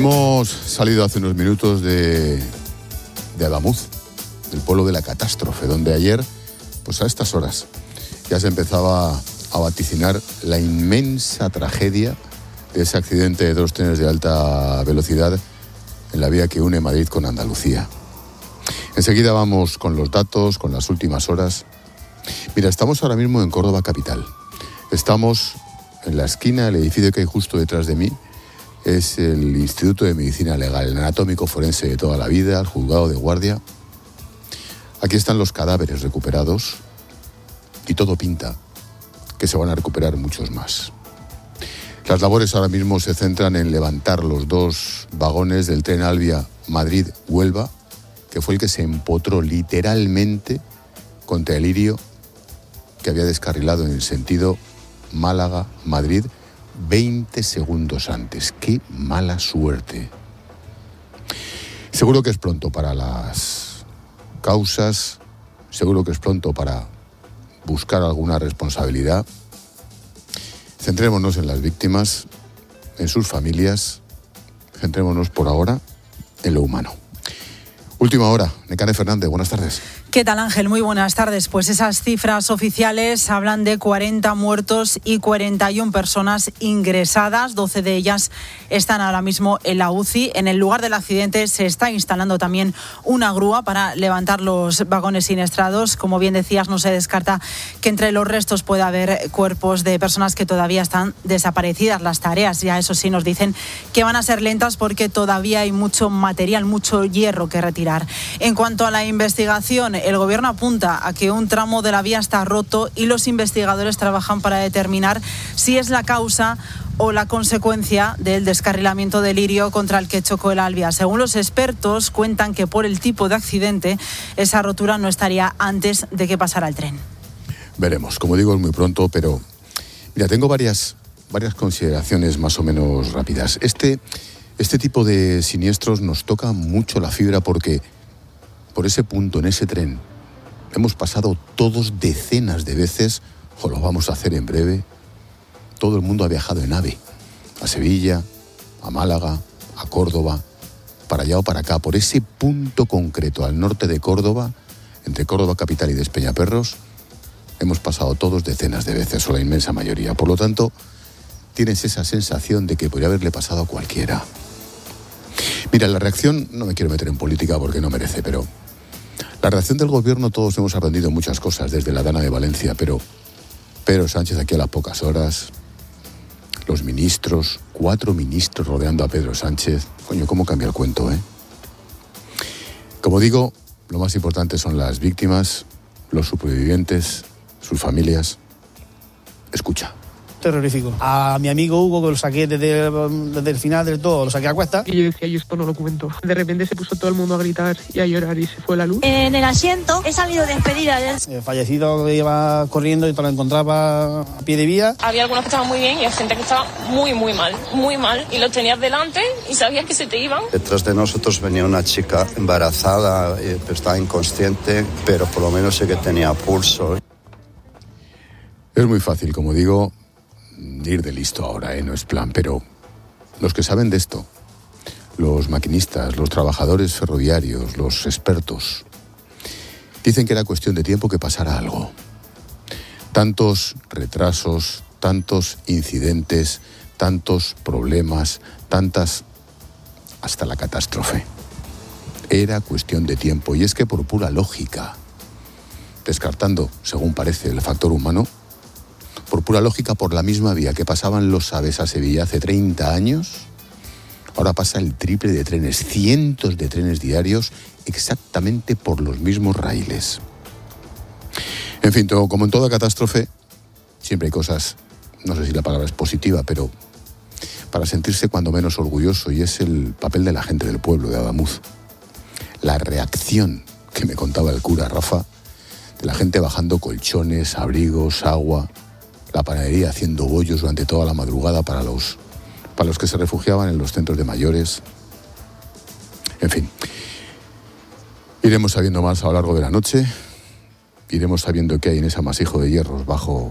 Hemos salido hace unos minutos de Adamuz, del pueblo de la catástrofe, donde ayer, pues a estas horas, ya se empezaba a vaticinar la inmensa tragedia de ese accidente de 2 trenes de alta velocidad en la vía que une Madrid con Andalucía. Enseguida vamos con los datos, con las últimas horas. Mira, estamos ahora mismo en Córdoba capital. Estamos en la esquina, el edificio que hay justo detrás de mí es el Instituto de Medicina Legal, el anatómico forense de toda la vida, el juzgado de guardia. Aquí están los cadáveres recuperados y todo pinta que se van a recuperar muchos más. Las labores ahora mismo se centran en levantar los 2 vagones del tren Alvia Madrid-Huelva, que fue el que se empotró literalmente contra el Lirio, que había descarrilado en el sentido Málaga-Madrid 20 segundos antes. ¡Qué mala suerte! Seguro que es pronto para las causas, seguro que es pronto para buscar alguna responsabilidad. Centrémonos en las víctimas, en sus familias, centrémonos por ahora en lo humano. Última hora, Nekane Fernández, buenas tardes. ¿Qué tal, Ángel? Muy buenas tardes. Pues esas cifras oficiales hablan de 40 muertos y 41 personas ingresadas. 12 de ellas están ahora mismo en la UCI. En el lugar del accidente se está instalando también una grúa para levantar los vagones siniestrados. Como bien decías, no se descarta que entre los restos pueda haber cuerpos de personas que todavía están desaparecidas. Las tareas, ya eso sí, nos dicen que van a ser lentas porque todavía hay mucho material, mucho hierro que retirar. En cuanto a la investigación, el Gobierno apunta a que un tramo de la vía está roto y los investigadores trabajan para determinar si es la causa o la consecuencia del descarrilamiento del Lirio contra el que chocó el Alvia. Según los expertos, cuentan que por el tipo de accidente, esa rotura no estaría antes de que pasara el tren. Veremos, como digo, es muy pronto, pero mira, tengo varias consideraciones más o menos rápidas. Este tipo de siniestros nos toca mucho la fibra porque por ese punto, en ese tren, hemos pasado todos decenas de veces, o lo vamos a hacer en breve. Todo el mundo ha viajado en AVE, a Sevilla, a Málaga, a Córdoba, para allá o para acá. Por ese punto concreto, al norte de Córdoba, entre Córdoba capital y Despeñaperros, hemos pasado todos decenas de veces, o la inmensa mayoría. Por lo tanto, tienes esa sensación de que podría haberle pasado a cualquiera. Mira, la reacción, no me quiero meter en política porque no merece, pero la reacción del gobierno, todos hemos aprendido muchas cosas desde la Dana de Valencia, pero Pedro Sánchez aquí a las pocas horas, los ministros, 4 ministros rodeando a Pedro Sánchez. Coño, ¿cómo cambia el cuento, eh? Como digo, lo más importante son las víctimas, los supervivientes, sus familias. Escucha. Terrorífico. A mi amigo Hugo, que lo saqué desde el final del todo, lo saqué a cuesta. Y yo decía, yo esto no lo cuento. De repente se puso todo el mundo a gritar y a llorar y se fue la luz. En el asiento he salido despedida. El fallecido que iba corriendo y te lo encontraba a pie de vía. Había algunos que estaban muy bien y hay gente que estaba muy mal. Y los tenías delante y sabías que se te iban. Detrás de nosotros venía una chica embarazada, estaba inconsciente, pero por lo menos sé que tenía pulso. Es muy fácil, como digo, ir de listo ahora, no es plan, pero los que saben de esto, los maquinistas, los trabajadores ferroviarios, los expertos, dicen que era cuestión de tiempo que pasara algo. Tantos retrasos, tantos incidentes, tantos problemas, hasta la catástrofe. Era cuestión de tiempo, y es que por pura lógica, descartando, según parece, el factor humano, por pura lógica, por la misma vía que pasaban los AVEs a Sevilla hace 30 años, ahora pasa el triple de trenes, cientos de trenes diarios, exactamente por los mismos raíles. En fin, como en toda catástrofe, siempre hay cosas, no sé si la palabra es positiva, pero para sentirse cuando menos orgulloso, y es el papel de la gente del pueblo de Adamuz. La reacción que me contaba el cura Rafa, de la gente bajando colchones, abrigos, agua, la panadería haciendo bollos durante toda la madrugada para los que se refugiaban en los centros de mayores. En fin, iremos sabiendo más a lo largo de la noche, iremos sabiendo qué hay en ese amasijo de hierros bajo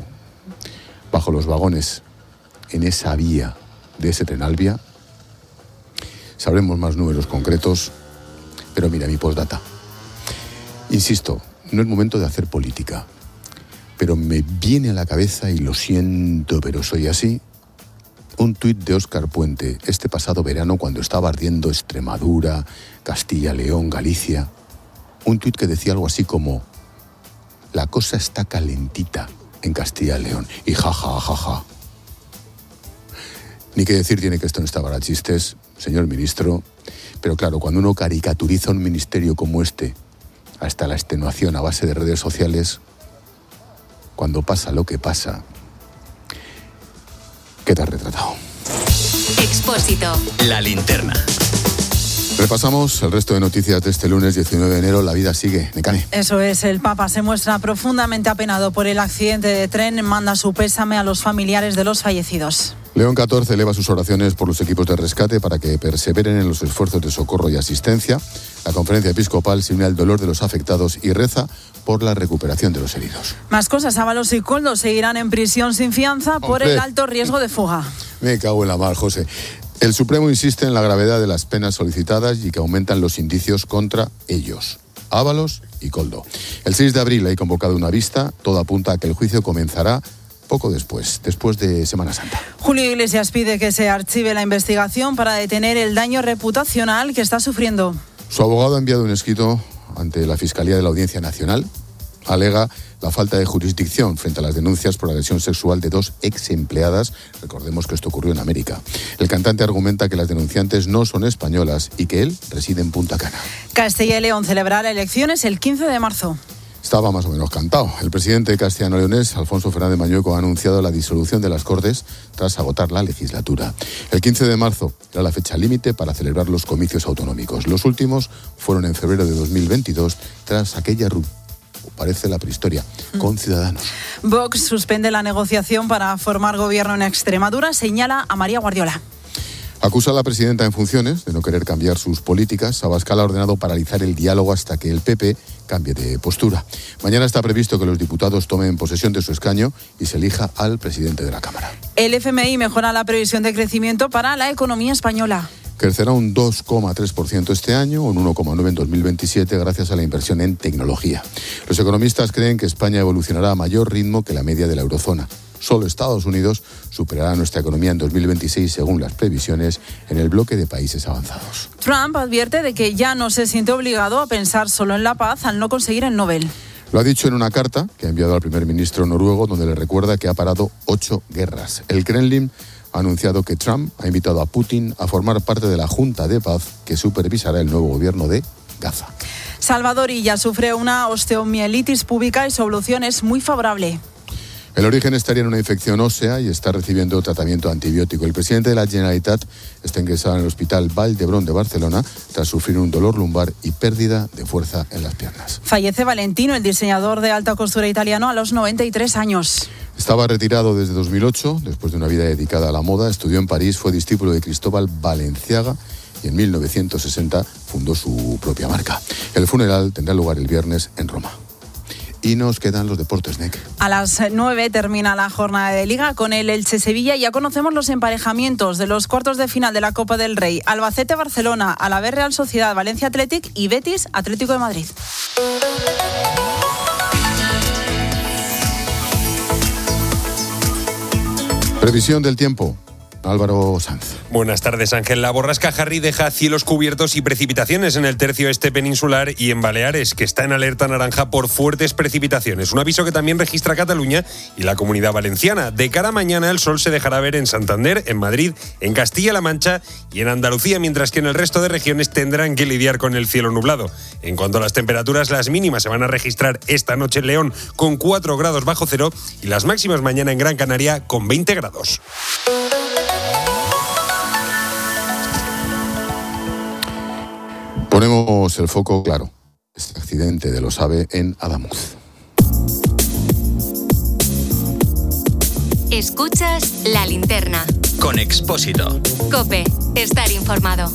los vagones, en esa vía de ese tren Alvia. sabremos más números concretos. Pero mira, mi postdata. Insisto, no es momento de hacer política, pero me viene a la cabeza, y lo siento, pero soy así, un tuit de Óscar Puente este pasado verano cuando estaba ardiendo Extremadura, Castilla, León, Galicia. Un tuit que decía algo así como: la cosa está calentita en Castilla y León. Y ja. Ni que decir tiene que esto no está para chistes, señor ministro. Pero claro, cuando uno caricaturiza un ministerio como este, hasta la extenuación a base de redes sociales, cuando pasa lo que pasa, queda retratado. Expósito. La linterna. Repasamos el resto de noticias de este lunes 19 de enero. La vida sigue, Necane. Eso es, el Papa se muestra profundamente apenado por el accidente de tren, manda su pésame a los familiares de los fallecidos. León XIV eleva sus oraciones por los equipos de rescate para que perseveren en los esfuerzos de socorro y asistencia. La conferencia episcopal se une al dolor de los afectados y reza por la recuperación de los heridos. Más cosas, Ábalos y Koldo seguirán en prisión sin fianza por el alto riesgo de fuga. Me cago en la mar, José. El Supremo insiste en la gravedad de las penas solicitadas y que aumentan los indicios contra ellos, Ábalos y Koldo. El 6 de abril hay convocado una vista. Todo apunta a que el juicio comenzará poco después de Semana Santa. Julio Iglesias pide que se archive la investigación para detener el daño reputacional que está sufriendo. Su abogado ha enviado un escrito ante la Fiscalía de la Audiencia Nacional. Alega la falta de jurisdicción frente a las denuncias por agresión sexual de 2 ex empleadas. Recordemos que esto ocurrió en América. El cantante argumenta que las denunciantes no son españolas y que él reside en Punta Cana. Castilla y León celebrará elecciones el 15 de marzo. Estaba más o menos cantado. El presidente castellano-leonés, Alfonso Fernández Mañueco, ha anunciado la disolución de las Cortes tras agotar la legislatura. El 15 de marzo era la fecha límite para celebrar los comicios autonómicos. Los últimos fueron en febrero de 2022, tras aquella ruptura, parece la prehistoria, con Ciudadanos. Vox suspende la negociación para formar gobierno en Extremadura, señala a María Guardiola. Acusa a la presidenta en funciones de no querer cambiar sus políticas. Abascal ha ordenado paralizar el diálogo hasta que el PP cambie de postura. Mañana está previsto que los diputados tomen posesión de su escaño y se elija al presidente de la Cámara. El FMI mejora la previsión de crecimiento para la economía española. Crecerá un 2,3% este año, un 1,9% en 2027, gracias a la inversión en tecnología. Los economistas creen que España evolucionará a mayor ritmo que la media de la eurozona. Solo Estados Unidos superará nuestra economía en 2026, según las previsiones, en el bloque de países avanzados. Trump advierte de que ya no se siente obligado a pensar solo en la paz al no conseguir el Nobel. Lo ha dicho en una carta que ha enviado al primer ministro noruego, donde le recuerda que ha parado 8 guerras. El Kremlin ha anunciado que Trump ha invitado a Putin a formar parte de la Junta de Paz que supervisará el nuevo gobierno de Gaza. Salvador Illa sufre una osteomielitis púbica y su evolución es muy favorable. El origen estaría en una infección ósea y está recibiendo tratamiento antibiótico. El presidente de la Generalitat está ingresado en el Hospital Vall d'Hebron de Barcelona tras sufrir un dolor lumbar y pérdida de fuerza en las piernas. Fallece Valentino, el diseñador de alta costura italiano, a los 93 años. Estaba retirado desde 2008, después de una vida dedicada a la moda. Estudió en París, fue discípulo de Cristóbal Balenciaga y en 1960 fundó su propia marca. El funeral tendrá lugar el viernes en Roma. Y nos quedan los deportes, NEC. A las 9 termina la jornada de Liga con el Elche-Sevilla. Ya conocemos los emparejamientos de los cuartos de final de la Copa del Rey. Albacete-Barcelona, Alavés-Real Sociedad, Valencia-Athletic y Betis-Atlético de Madrid. Previsión del tiempo. Álvaro Sanz. Buenas tardes, Ángel. La borrasca Harry deja cielos cubiertos y precipitaciones en el tercio este peninsular y en Baleares, que está en alerta naranja por fuertes precipitaciones. Un aviso que también registra Cataluña y la Comunidad Valenciana. De cara a mañana, el sol se dejará ver en Santander, en Madrid, en Castilla-La Mancha y en Andalucía, mientras que en el resto de regiones tendrán que lidiar con el cielo nublado. En cuanto a las temperaturas, las mínimas se van a registrar esta noche en León con 4 grados bajo cero y las máximas mañana en Gran Canaria con 20 grados. Ponemos el foco, claro, este accidente de los AVE en Adamuz. Escuchas La Linterna. Con Expósito. COPE. Estar informado.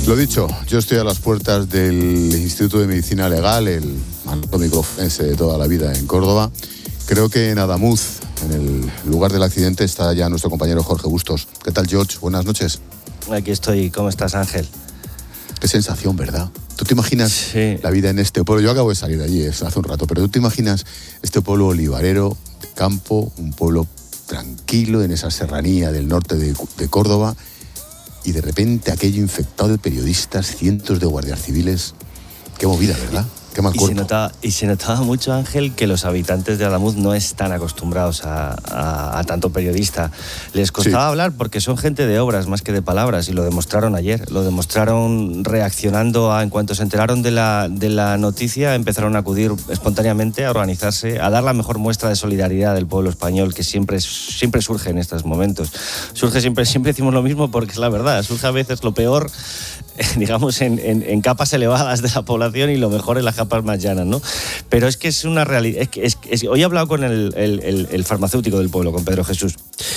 Lo dicho, yo estoy a las puertas del Instituto de Medicina Legal, el anatómico forense de toda la vida en Córdoba. Creo que en Adamuz, en el lugar del accidente, está ya nuestro compañero Jorge Bustos. ¿Qué tal, George? Buenas noches. Aquí estoy. ¿Cómo estás, Ángel? Qué sensación, ¿verdad? ¿Tú te imaginas la vida en este pueblo? Yo acabo de salir de allí hace un rato, pero ¿tú te imaginas este pueblo olivarero, de campo, un pueblo tranquilo en esa serranía del norte de Córdoba, y de repente aquello infectado de periodistas, cientos de guardias civiles? Qué movida, ¿verdad? Qué mal cuerpo. Y se notaba mucho, Ángel, que los habitantes de Adamuz no están acostumbrados a tanto periodista. Les costaba hablar porque son gente de obras más que de palabras, y lo demostraron ayer. Lo demostraron reaccionando en cuanto se enteraron de la noticia, empezaron a acudir espontáneamente, a organizarse, a dar la mejor muestra de solidaridad del pueblo español, que siempre surge en estos momentos. Surge siempre decimos lo mismo porque es la verdad. Surge a veces lo peor, digamos, en capas elevadas de la población, y lo mejor en las capas más llanas, ¿no? Pero es que es una realidad. Hoy he hablado con el farmacéutico del pueblo, con Pedro Jesús,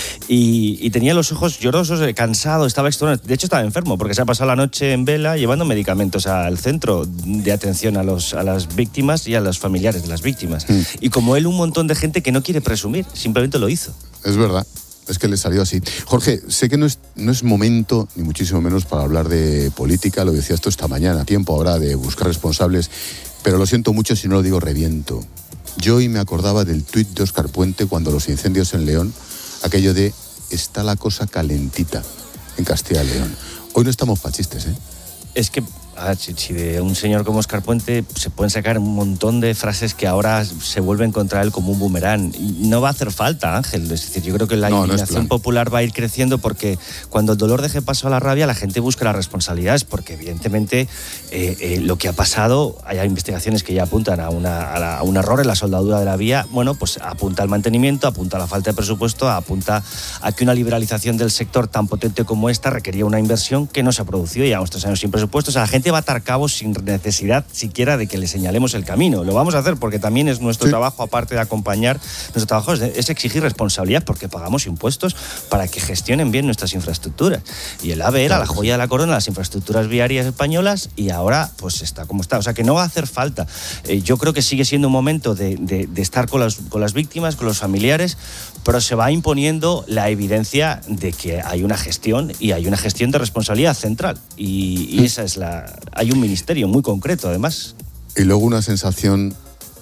y tenía los ojos llorosos, cansado, estaba extenuado. De hecho, estaba enfermo porque se ha pasado la noche en vela llevando medicamentos al centro de atención a las víctimas y a los familiares de las víctimas. Y como él, un montón de gente que no quiere presumir, simplemente lo hizo. Es verdad. Es que le salió así. Jorge, sé que no es momento, ni muchísimo menos, para hablar de política. Lo decías tú esta mañana. Tiempo habrá de buscar responsables. Pero lo siento mucho si no lo digo, reviento. Yo hoy me acordaba del tuit de Óscar Puente cuando los incendios en León, aquello de está la cosa calentita en Castilla y León. Hoy no estamos para chistes, ¿eh? Es que si de un señor como Óscar Puente se pueden sacar un montón de frases que ahora se vuelven contra él como un boomerang. No va a hacer falta, Ángel. Es decir, yo creo que la indignación popular va a ir creciendo, porque cuando el dolor deje paso a la rabia, la gente busca las responsabilidades, porque evidentemente lo que ha pasado, hay investigaciones que ya apuntan a un error en la soldadura de la vía. Bueno, pues apunta al mantenimiento, apunta a la falta de presupuesto, apunta a que una liberalización del sector tan potente como esta requería una inversión que no se ha producido, y llevamos 3 años sin presupuestos. A la gente va a atar cabos sin necesidad siquiera de que le señalemos el camino. Lo vamos a hacer porque también es nuestro trabajo, aparte de acompañar, nuestro trabajo es exigir responsabilidad, porque pagamos impuestos para que gestionen bien nuestras infraestructuras. Y el AVE era la joya de la corona de las infraestructuras viarias españolas, y ahora pues está como está. O sea que no va a hacer falta. Yo creo que sigue siendo un momento de estar con las víctimas, con los familiares, pero se va imponiendo la evidencia de que hay una gestión, y hay una gestión de responsabilidad central. Y esa es hay un ministerio muy concreto, además. Y luego una sensación,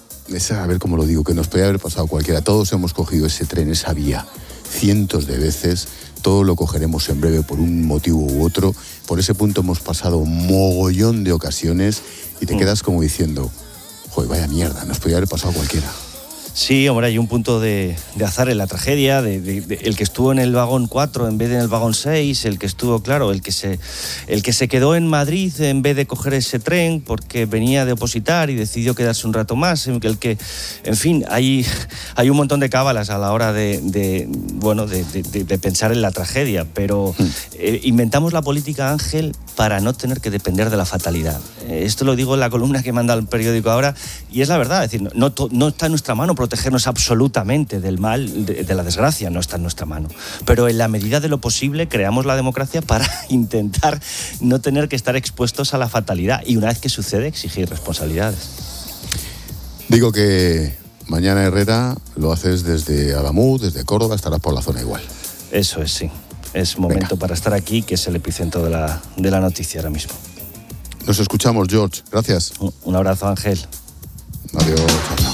a ver cómo lo digo, que nos podría haber pasado cualquiera. Todos hemos cogido ese tren, esa vía, cientos de veces. Todo lo cogeremos en breve por un motivo u otro. Por ese punto hemos pasado un mogollón de ocasiones, y te quedas como diciendo, joder, vaya mierda, nos podría haber pasado cualquiera. Sí, hombre, hay un punto de azar en la tragedia, el que estuvo en el vagón 4 en vez de en el vagón 6, el que estuvo, claro, el que se quedó en Madrid en vez de coger ese tren porque venía de opositar y decidió quedarse un rato más, en fin, hay un montón de cábalas a la hora de pensar en la tragedia, pero inventamos la política, Ángel, para no tener que depender de la fatalidad. Esto lo digo en la columna que manda el periódico ahora, y es la verdad, es decir, no está en nuestra mano protegernos absolutamente del mal, de la desgracia, no está en nuestra mano. Pero en la medida de lo posible creamos la democracia para intentar no tener que estar expuestos a la fatalidad, y una vez que sucede, exigir responsabilidades. Digo que mañana, Herrera, lo haces desde Adamuz, desde Córdoba, estarás por la zona igual. Eso es, sí. Es momento para estar aquí, que es el epicentro de la noticia ahora mismo. Nos escuchamos, George. Gracias. Un abrazo, Ángel. Adiós. Chao.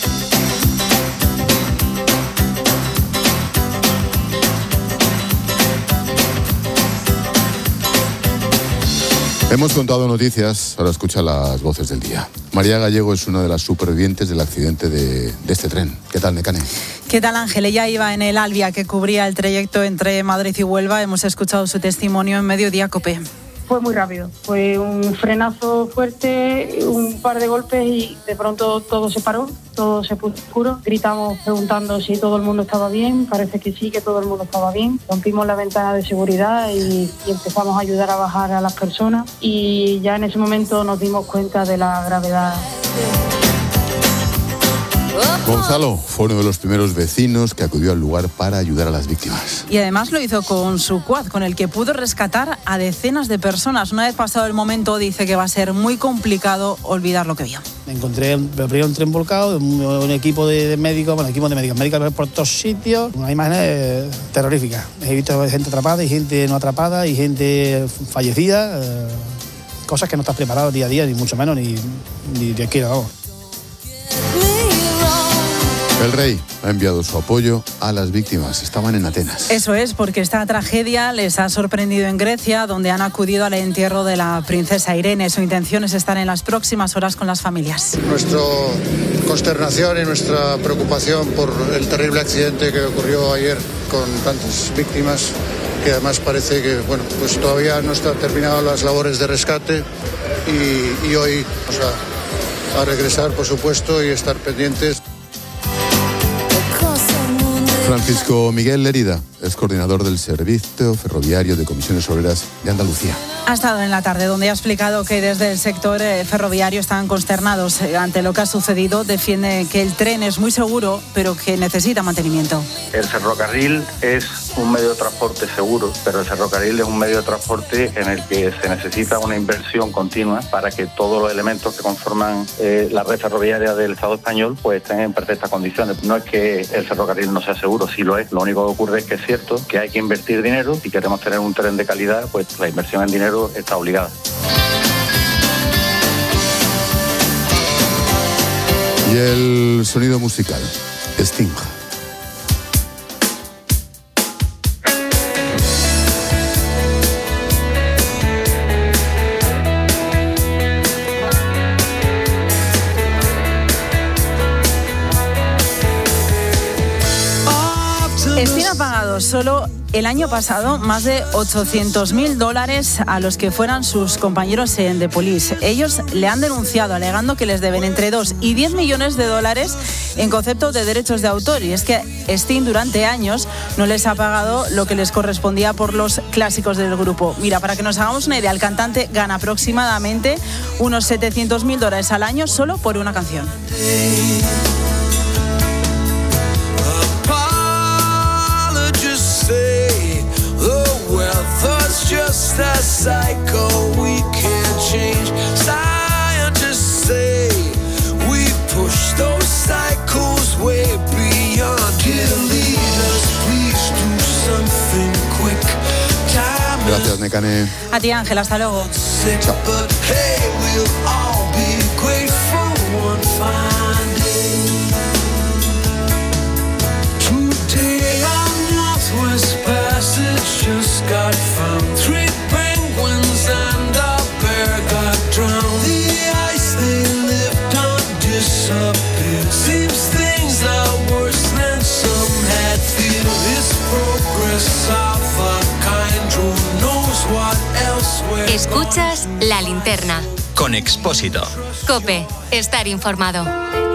Hemos contado noticias, ahora escucha las voces del día. María Gallego es una de las supervivientes del accidente de este tren. ¿Qué tal, Necane? ¿Qué tal, Ángel? Ella iba en el Albia, que cubría el trayecto entre Madrid y Huelva. Hemos escuchado su testimonio en Mediodía COPE. Fue muy rápido, fue un frenazo fuerte, un par de golpes, y de pronto todo se paró, todo se puso oscuro. Gritamos preguntando si todo el mundo estaba bien, parece que sí, que todo el mundo estaba bien. Rompimos la ventana de seguridad y empezamos a ayudar a bajar a las personas, y ya en ese momento nos dimos cuenta de la gravedad. Gonzalo fue uno de los primeros vecinos que acudió al lugar para ayudar a las víctimas. Y además lo hizo con su quad, con el que pudo rescatar a decenas de personas. Una vez pasado el momento, dice que va a ser muy complicado olvidar lo que vio. Me encontré un tren volcado, un equipo de médicos, médicos por todos sitios, unas imágenes terroríficas. He visto gente atrapada y gente no atrapada y gente fallecida, cosas que no estás preparado día a día, ni mucho menos, ni Dios quiera, vamos. El rey ha enviado su apoyo a las víctimas. Estaban en Atenas. Eso es, porque esta tragedia les ha sorprendido en Grecia, donde han acudido al entierro de la princesa Irene. Su intención es estar en las próximas horas con las familias. Nuestra consternación y nuestra preocupación por el terrible accidente que ocurrió ayer con tantas víctimas, que además parece que pues todavía no están terminadas las labores de rescate y hoy vamos a regresar, por supuesto, y estar pendientes. Francisco Miguel Lérida es coordinador del Servicio Ferroviario de Comisiones Obreras de Andalucía. Ha estado en la tarde, donde ha explicado que desde el sector ferroviario están consternados ante lo que ha sucedido. Defiende que el tren es muy seguro, pero que necesita mantenimiento. El ferrocarril es un medio de transporte seguro, pero el ferrocarril es un medio de transporte en el que se necesita una inversión continua para que todos los elementos que conforman la red ferroviaria del Estado español pues estén en perfectas condiciones. No es que el ferrocarril no sea seguro, sí lo es. Lo único que ocurre es que es cierto que hay que invertir dinero. Si queremos tener un tren de calidad, pues la inversión en dinero está obligada. Y el sonido musical, Sting. Sting ha pagado solo el año pasado más de $800.000 a los que fueran sus compañeros en The Police. Ellos le han denunciado alegando que les deben entre 2 y 10 millones de dólares en concepto de derechos de autor. Y es que Sting durante años no les ha pagado lo que les correspondía por los clásicos del grupo. Mira, para que nos hagamos una idea, el cantante gana aproximadamente unos $700.000 al año solo por una canción. Just a cycle we can't change. Scientists say we push those cycles way beyond. Dear leaders, please do something quick. Gracias, Nekane. A ti, Ángel, hasta luego. Chao. But hey, we'll all be grateful one fine day. Today our Northwest Passage just got found. 3 penguins and a bear got drowned. The ice they lived on disappeared. Seems things are worse than some had feared. This progress of a kind who knows what elsewhere. Escuchas La Linterna con Expósito. COPE, estar informado.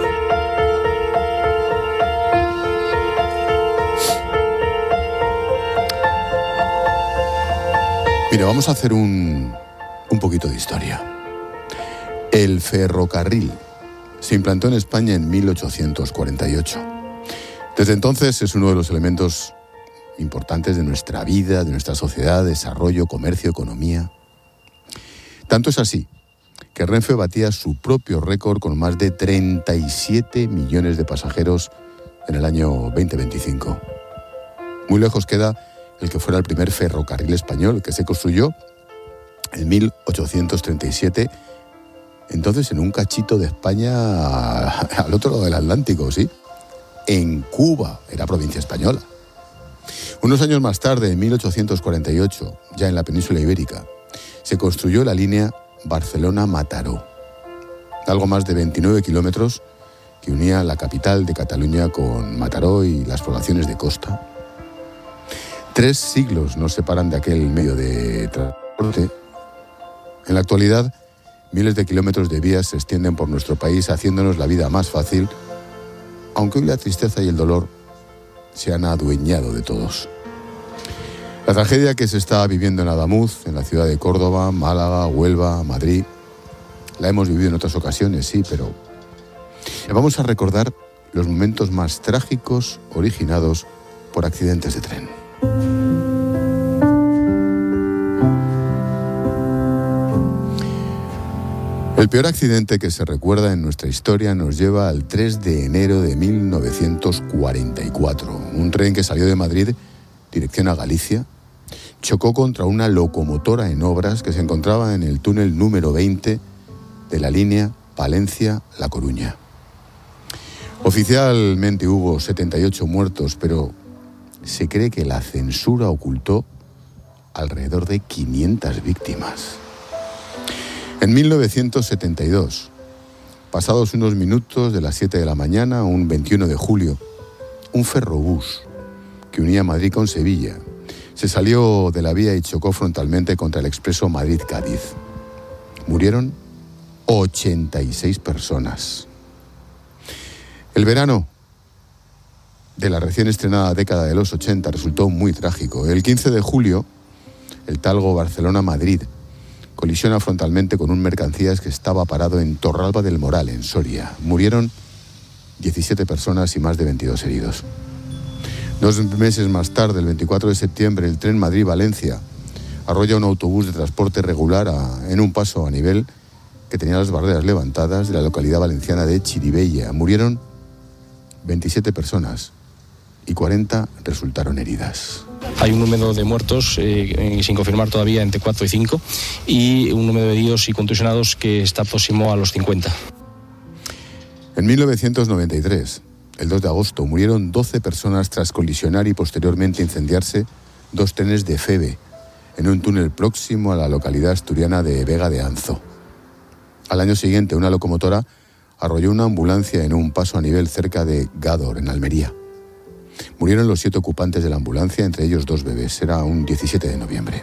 Mira, vamos a hacer un poquito de historia. El ferrocarril se implantó en España en 1848. Desde entonces es uno de los elementos importantes de nuestra vida, de nuestra sociedad, desarrollo, comercio, economía. Tanto es así que Renfe batía su propio récord con más de 37 millones de pasajeros en el año 2025. Muy lejos queda el que fuera el primer ferrocarril español, que se construyó en 1837, entonces en un cachito de España al otro lado del Atlántico, ¿sí? En Cuba, era provincia española. Unos años más tarde, en 1848, ya en la península ibérica, se construyó la línea Barcelona-Mataró, algo más de 29 kilómetros que unía la capital de Cataluña con Mataró y las poblaciones de costa. 3 siglos nos separan de aquel medio de transporte. En la actualidad, miles de kilómetros de vías se extienden por nuestro país, haciéndonos la vida más fácil, aunque hoy la tristeza y el dolor se han adueñado de todos. La tragedia que se está viviendo en Adamuz, en la ciudad de Córdoba, Málaga, Huelva, Madrid, la hemos vivido en otras ocasiones, sí, pero vamos a recordar los momentos más trágicos originados por accidentes de tren. El peor accidente que se recuerda en nuestra historia nos lleva al 3 de enero de 1944. Un tren que salió de Madrid, dirección a Galicia, chocó contra una locomotora en obras que se encontraba en el túnel número 20 de la línea Palencia-La Coruña. Oficialmente hubo 78 muertos, pero se cree que la censura ocultó alrededor de 500 víctimas. En 1972, pasados unos minutos de las 7 de la mañana, un 21 de julio, un ferrobús que unía Madrid con Sevilla se salió de la vía y chocó frontalmente contra el expreso Madrid-Cádiz. Murieron 86 personas. El verano de la recién estrenada década de los 80 resultó muy trágico. El 15 de julio, el talgo Barcelona-Madrid colisiona frontalmente con un mercancías que estaba parado en Torralba del Moral, en Soria. Murieron 17 personas y más de 22 heridos. 2 meses más tarde, el 24 de septiembre, el tren Madrid-Valencia arrolla un autobús de transporte regular en un paso a nivel que tenía las barreras levantadas de la localidad valenciana de Chirivella. Murieron 27 personas y 40 resultaron heridas. Hay un número de muertos sin confirmar todavía entre 4 y 5 y un número de heridos y contusionados que está próximo a los 50. En 1993, el 2 de agosto, murieron 12 personas tras colisionar y posteriormente incendiarse 2 trenes de Feve en un túnel próximo a la localidad asturiana de Vega de Anzo. Al año siguiente, una locomotora arrolló una ambulancia en un paso a nivel cerca de Gádor, en Almería. Murieron los 7 ocupantes de la ambulancia, entre ellos 2 bebés. Era un 17 de noviembre.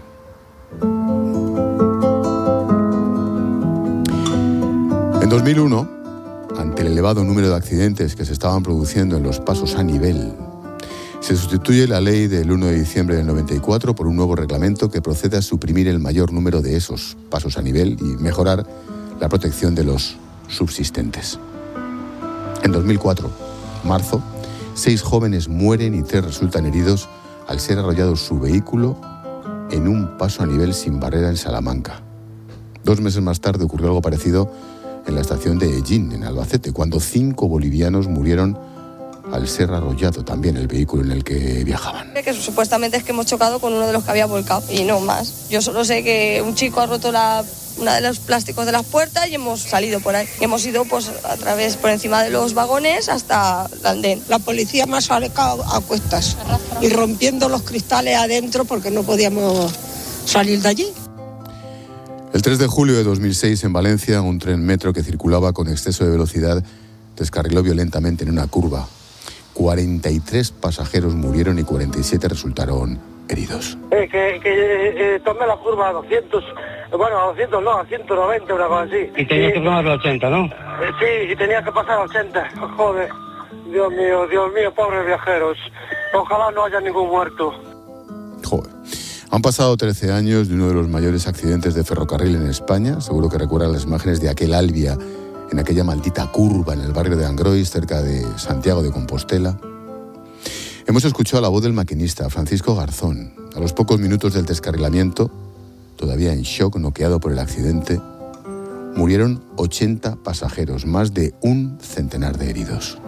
En 2001, ante el elevado número de accidentes que se estaban produciendo en los pasos a nivel, se sustituye la ley del 1 de diciembre del 94 por un nuevo reglamento que procede a suprimir el mayor número de esos pasos a nivel y mejorar la protección de los subsistentes. En 2004, marzo, 6 jóvenes mueren y 3 resultan heridos al ser arrollado su vehículo en un paso a nivel sin barrera en Salamanca. 2 meses más tarde ocurrió algo parecido en la estación de Ellín, en Albacete, cuando 5 bolivianos murieron al ser arrollado también el vehículo en el que viajaban. Que supuestamente es que hemos chocado con uno de los que había volcado y no más. Yo solo sé que un chico ha roto una de los plásticos de las puertas y hemos salido por ahí. Hemos ido pues a través por encima de los vagones hasta el andén. La policía me ha sacado a cuestas y rompiendo los cristales adentro porque no podíamos salir de allí. El 3 de julio de 2006 en Valencia, un tren metro que circulaba con exceso de velocidad descarriló violentamente en una curva. 43 pasajeros murieron y 47 resultaron heridos. Tomé la curva a 200, bueno, a 200 no, a 190, una cosa así. Y tenía que tomar a 80, ¿no? Sí, y tenía que pasar a 80. Joder, Dios mío, pobres viajeros. Ojalá no haya ningún muerto. Joder. Han pasado 13 años de uno de los mayores accidentes de ferrocarril en España. Seguro que recuerdan las imágenes de aquel Albia en aquella maldita curva en el barrio de Angrois, cerca de Santiago de Compostela. Hemos escuchado la voz del maquinista, Francisco Garzón. A los pocos minutos del descarrilamiento, todavía en shock, noqueado por el accidente, murieron 80 pasajeros, más de un centenar de heridos.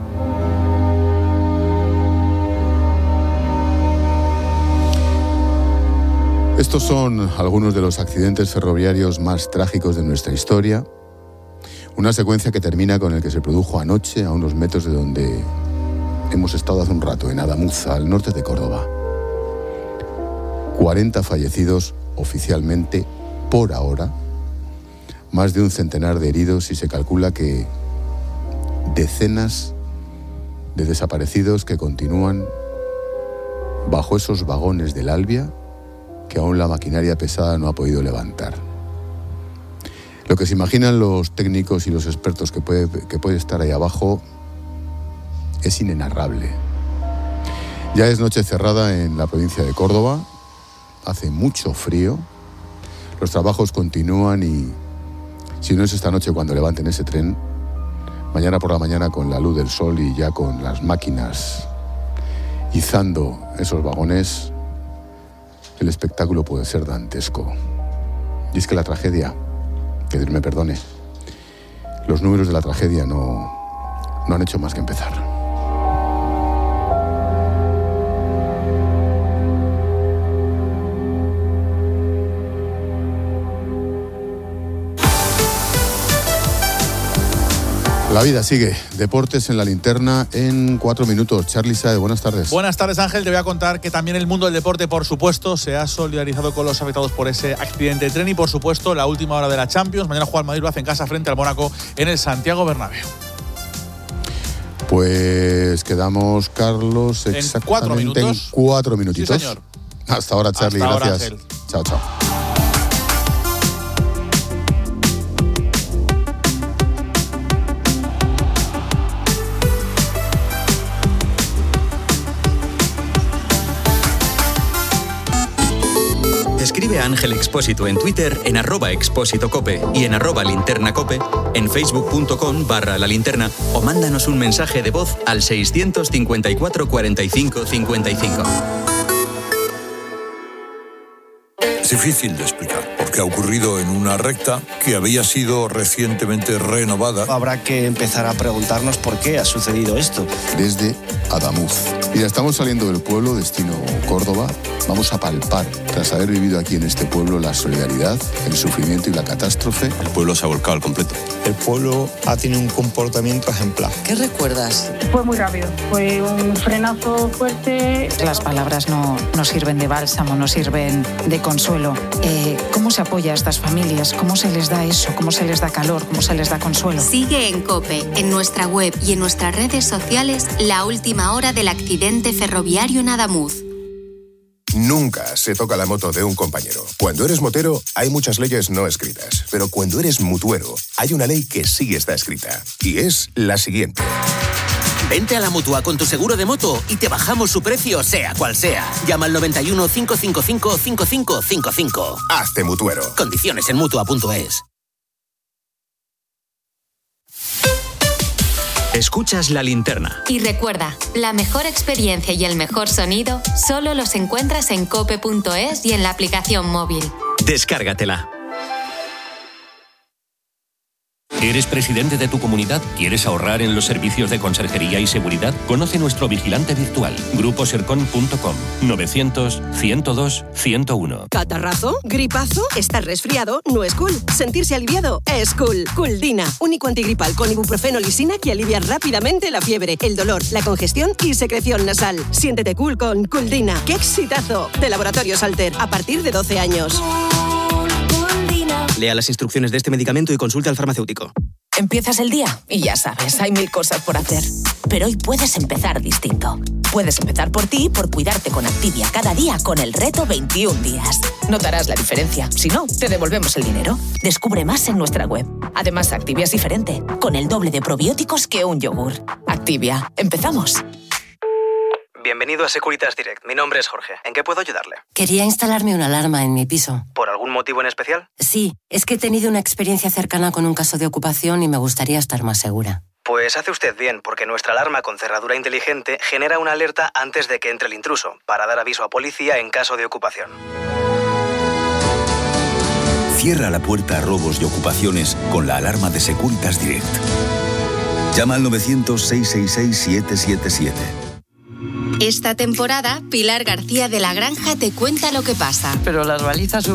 Estos son algunos de los accidentes ferroviarios más trágicos de nuestra historia. Una secuencia que termina con el que se produjo anoche a unos metros de donde hemos estado hace un rato, en Adamuza, al norte de Córdoba. 40 fallecidos oficialmente por ahora, más de un centenar de heridos y se calcula que decenas de desaparecidos que continúan bajo esos vagones del Albia que aún la maquinaria pesada no ha podido levantar. Lo que se imaginan los técnicos y los expertos que puede estar ahí abajo es inenarrable. Ya es noche cerrada en la provincia de Córdoba, hace mucho frío, los trabajos continúan y si no es esta noche cuando levanten ese tren, Mañana por la mañana, con la luz del sol y ya con las máquinas izando esos vagones, el espectáculo puede ser dantesco. Y es que la tragedia, que Dios me perdone, los números de la tragedia no han hecho más que empezar. La vida sigue. Deportes en la linterna en 4 minutos. Charly Saez, buenas tardes. Buenas tardes, Ángel. Te voy a contar que también el mundo del deporte, por supuesto, se ha solidarizado con los afectados por ese accidente de tren y, por supuesto, la última hora de la Champions. Mañana juega el Madrid, lo hace en casa frente al Mónaco en el Santiago Bernabéu. Pues quedamos, Carlos, exactamente en 4 minutos. En 4 minutitos. Sí, señor. Hasta ahora, Charly. Hasta gracias. Ahora, Ángel. Chao, chao. Escribe a Ángel Expósito en Twitter en @expósitocope y en @linternacope, en facebook.com/la linterna o mándanos un mensaje de voz al 654 45 55. Es difícil de explicar, porque ha ocurrido en una recta que había sido recientemente renovada. Habrá que empezar a preguntarnos por qué ha sucedido esto. Desde Adamuz. Mira, estamos saliendo del pueblo, destino Córdoba. Vamos a palpar, tras haber vivido aquí en este pueblo, la solidaridad, el sufrimiento y la catástrofe. El pueblo se ha volcado al completo. El pueblo ha tenido un comportamiento ejemplar. ¿Qué recuerdas? Fue muy rápido, fue un frenazo fuerte. Las palabras no sirven de bálsamo, no sirven de consuelo. ¿Cómo se apoya a estas familias? ¿Cómo se les da eso? ¿Cómo se les da calor? ¿Cómo se les da consuelo? Sigue en COPE, en nuestra web y en nuestras redes sociales, la última hora del accidente ferroviario en Adamuz. Nunca se toca la moto de un compañero. Cuando eres motero, hay muchas leyes no escritas. Pero cuando eres mutuero, hay una ley que sí está escrita. Y es la siguiente. Vente a la Mutua con tu seguro de moto y te bajamos su precio, sea cual sea. Llama al 91 555 5555. Hazte mutuero. Condiciones en Mutua.es. Escuchas La Linterna. Y recuerda, la mejor experiencia y el mejor sonido solo los encuentras en cope.es y en la aplicación móvil. Descárgatela. ¿Eres presidente de tu comunidad? ¿Quieres ahorrar en los servicios de conserjería y seguridad? Conoce nuestro vigilante virtual, gruposercon.com, 900-102-101. ¿Catarrazo? ¿Gripazo? ¿Estar resfriado? No es cool. ¿Sentirse aliviado? Es cool. Cooldina, único antigripal con ibuprofeno lisina que alivia rápidamente la fiebre, el dolor, la congestión y secreción nasal. Siéntete cool con Cooldina. ¡Qué exitazo! De Laboratorios Alter, a partir de 12 años. Lea las instrucciones de este medicamento y consulte al farmacéutico. Empiezas el día y ya sabes, hay 1000 cosas por hacer. Pero hoy puedes empezar distinto. Puedes empezar por ti, por cuidarte con Activia cada día con el reto 21 días. Notarás la diferencia. Si no, te devolvemos el dinero. Descubre más en nuestra web. Además, Activia es diferente, con el doble de probióticos que un yogur. Activia. ¿Empezamos? Bienvenido a Securitas Direct. Mi nombre es Jorge. ¿En qué puedo ayudarle? Quería instalarme una alarma en mi piso. ¿Por algún motivo en especial? Sí, es que he tenido una experiencia cercana con un caso de ocupación y me gustaría estar más segura. Pues hace usted bien, porque nuestra alarma con cerradura inteligente genera una alerta antes de que entre el intruso, para dar aviso a policía en caso de ocupación. Cierra la puerta a robos y ocupaciones con la alarma de Securitas Direct. Llama al 900-666-777. Esta temporada, Pilar García de la Granja te cuenta lo que pasa. Pero las balizas